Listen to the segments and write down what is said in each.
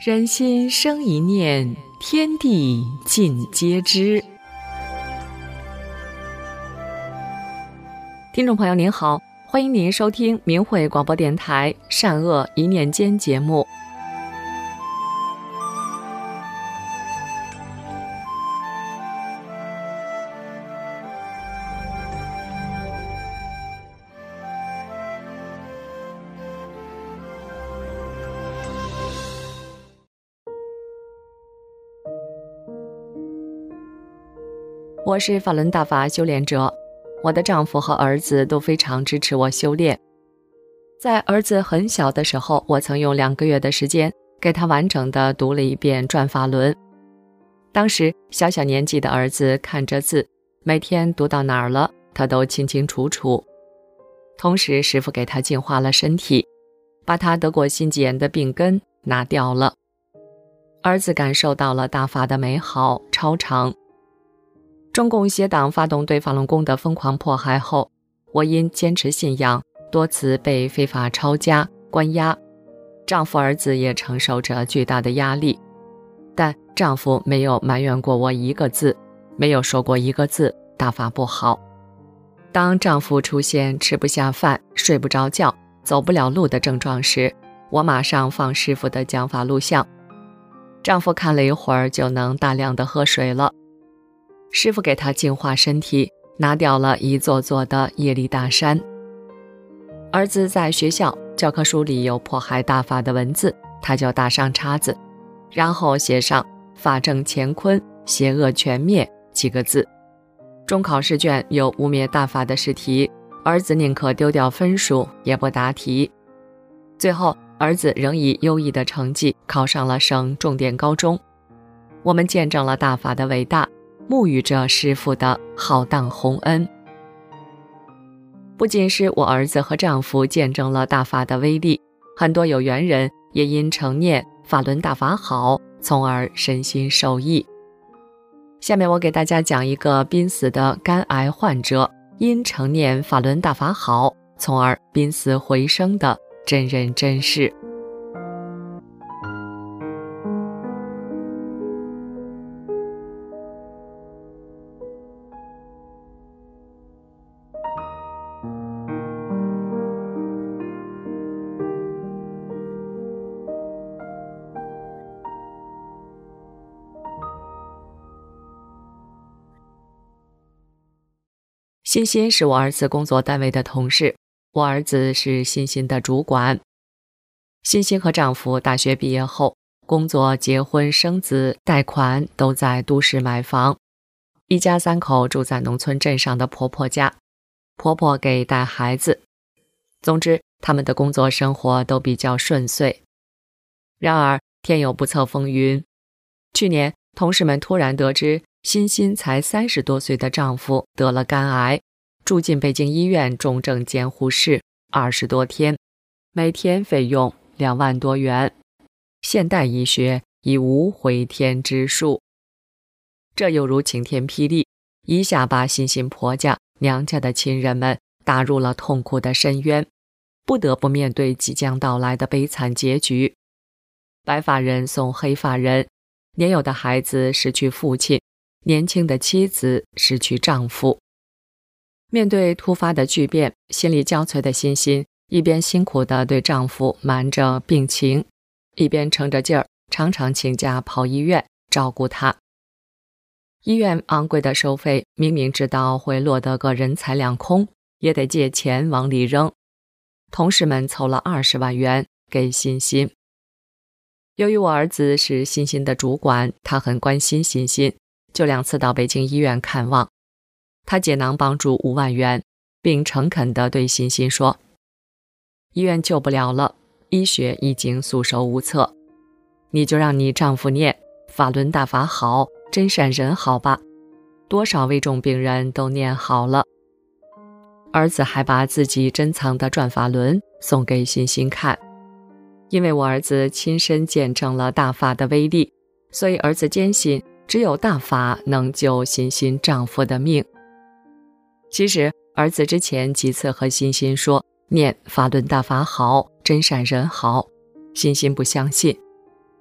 人心生一念，天地尽皆知。听众朋友您好，欢迎您收听明慧广播电台善恶一念间节目。我是法轮大法修炼者，我的丈夫和儿子都非常支持我修炼。在儿子很小的时候，我曾用2个月的时间给他完整的读了一遍转法轮。当时小年纪的儿子看着字，每天读到哪儿了，他都清清楚楚。同时师父给他净化了身体，把他得过心肌炎的病根拿掉了。儿子感受到了大法的美好超常。中共邪党发动对法轮功的疯狂迫害后，我因坚持信仰，多次被非法抄家关押，丈夫儿子也承受着巨大的压力，但丈夫没有埋怨过我一个字，没有说过一个字大法不好。当丈夫出现吃不下饭、睡不着觉、走不了路的症状时，我马上放师父的讲法录像。丈夫看了一会儿就能大量的喝水了。师父给他净化身体，拿掉了一座座的业力大山。儿子在学校教科书里有迫害大法的文字，他就打上叉子，然后写上法正乾坤，邪恶全灭几个字。中考试卷有污蔑大法的试题，儿子宁可丢掉分数也不答题。最后儿子仍以优异的成绩考上了省重点高中。我们见证了大法的伟大，沐浴着师父的浩荡宏恩。不仅是我儿子和丈夫见证了大法的威力，很多有缘人也因承念法轮大法好，从而身心受益。下面我给大家讲一个濒死的肝癌患者因承念法轮大法好，从而濒死回生的真人真事。欣欣是我儿子工作单位的同事，我儿子是欣欣的主管。欣欣和丈夫大学毕业后，工作、结婚、生子、贷款都在都市买房，一家3口住在农村镇上的婆婆家，婆婆给带孩子。总之，他们的工作生活都比较顺遂。然而，天有不测风云，去年同事们突然得知欣欣才30多岁的丈夫得了肝癌，住进北京医院重症监护室20多天，每天费用2万多元，现代医学已无回天之术。这犹如晴天霹雳，一下把欣欣婆家、娘家的亲人们打入了痛苦的深渊，不得不面对即将到来的悲惨结局。白发人送黑发人，年幼的孩子失去父亲，年轻的妻子失去丈夫。面对突发的巨变，心力交瘁的欣欣一边辛苦地对丈夫瞒着病情，一边撑着劲儿，常常请假跑医院照顾他。医院昂贵的收费，明明知道会落得个人财两空，也得借钱往里扔。同事们凑了20万元给欣欣。由于我儿子是欣欣的主管，他很关心欣欣，就2次到北京医院看望。他解囊帮助5万元，并诚恳地对欣欣说：医院救不了了，医学已经束手无策，你就让你丈夫念法轮大法好，真善人好吧，多少危重病人都念好了。儿子还把自己珍藏的转法轮送给欣欣看。因为我儿子亲身见证了大法的威力，所以儿子坚信只有大法能救欣欣丈夫的命。其实儿子之前几次和欣欣说念法轮大法好，真善人好，欣欣不相信，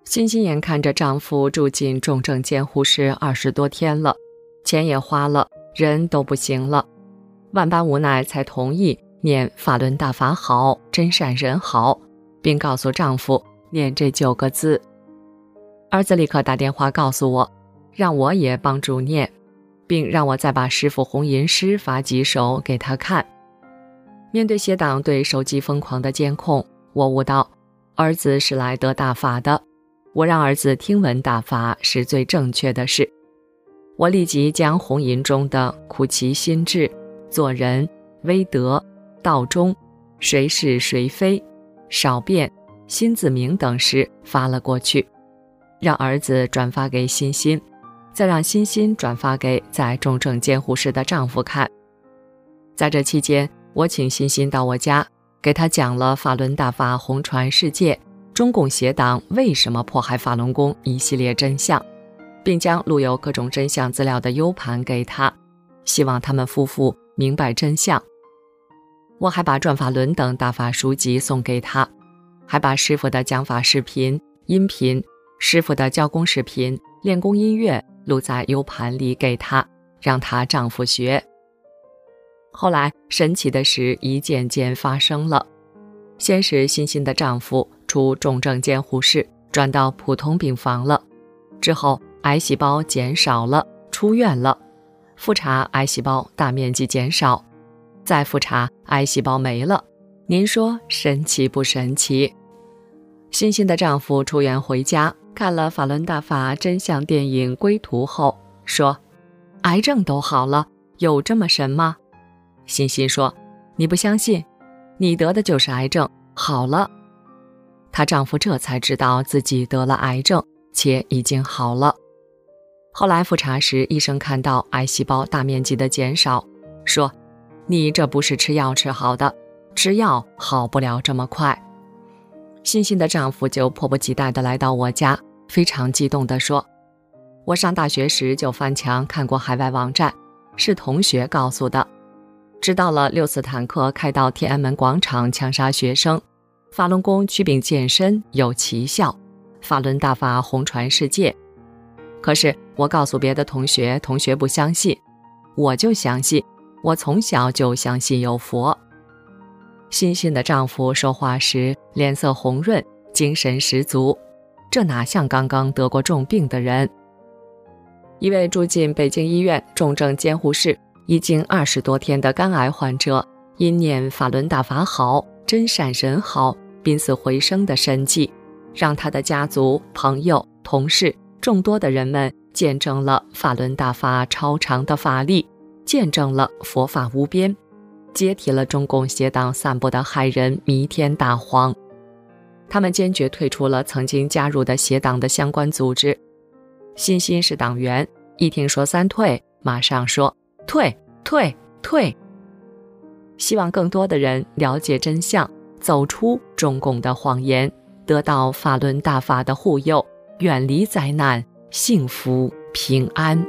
欣欣眼看着丈夫住进重症监护室20多天了，钱也花了，人都不行了，万般无奈才同意念法轮大法好，真善人好，并告诉丈夫念这9个字。儿子立刻打电话告诉我，让我也帮助念，并让我再把师父弘吟诗发几首给他看。面对邪党对手机疯狂的监控，我悟到儿子是来得大法的，我让儿子听闻大法是最正确的事。我立即将弘吟中的苦其心志、做人、威德、道中、谁是谁非、少变、心自明等诗发了过去，让儿子转发给欣欣，再让欣欣转发给在重症监护室的丈夫看。在这期间，我请欣欣到我家，给他讲了法轮大法红传世界，中共邪党为什么迫害法轮功一系列真相，并将录有各种真相资料的 U 盘给他，希望他们夫妇明白真相。我还把转法轮等大法书籍送给他，还把师父的讲法视频、音频、师父的教功视频、练功音乐录在 U 盘里给他，让她丈夫学。后来神奇的事一件件发生了，先是欣欣的丈夫出重症监护室转到普通病房了，之后癌细胞减少了，出院了，复查癌细胞大面积减少，再复查癌细胞没了。您说神奇不神奇？欣欣的丈夫出院回家，看了法轮大法真相电影《归途》后说，癌症都好了，有这么神吗？欣欣说，你不相信，你得的就是癌症，好了。她丈夫这才知道自己得了癌症，且已经好了。后来复查时，医生看到癌细胞大面积的减少，说，你这不是吃药吃好的，吃药好不了这么快。欣欣的丈夫就迫不及待地来到我家，非常激动地说，我上大学时就翻墙看过海外网站，是同学告诉的，知道了6次坦克开到天安门广场枪杀学生，法轮功祛病健身有奇效，法轮大法红传世界。可是我告诉别的同学，同学不相信，我就相信，我从小就相信有佛。欣欣的丈夫说话时脸色红润，精神十足，这哪像刚刚得过重病的人。一位住进北京医院重症监护室已经20多天的肝癌患者，因念法轮大法好，真善人好，濒死回生的神迹，让他的家族、朋友、同事众多的人们见证了法轮大法超长的法力，见证了佛法无边，揭题了中共邪党散布的害人弥天大谎。他们坚决退出了曾经加入的邪党的相关组织。欣欣是党员，一听说3退，马上说退退退。希望更多的人了解真相，走出中共的谎言，得到法轮大法的护佑，远离灾难，幸福平安。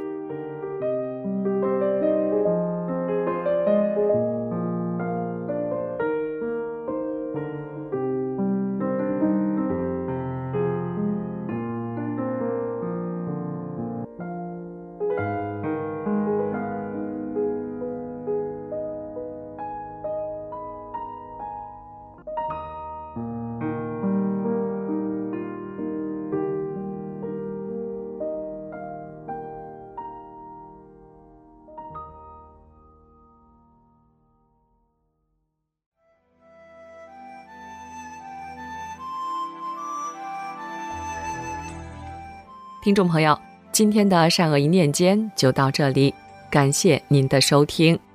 听众朋友，今天的善恶一念间就到这里，感谢您的收听。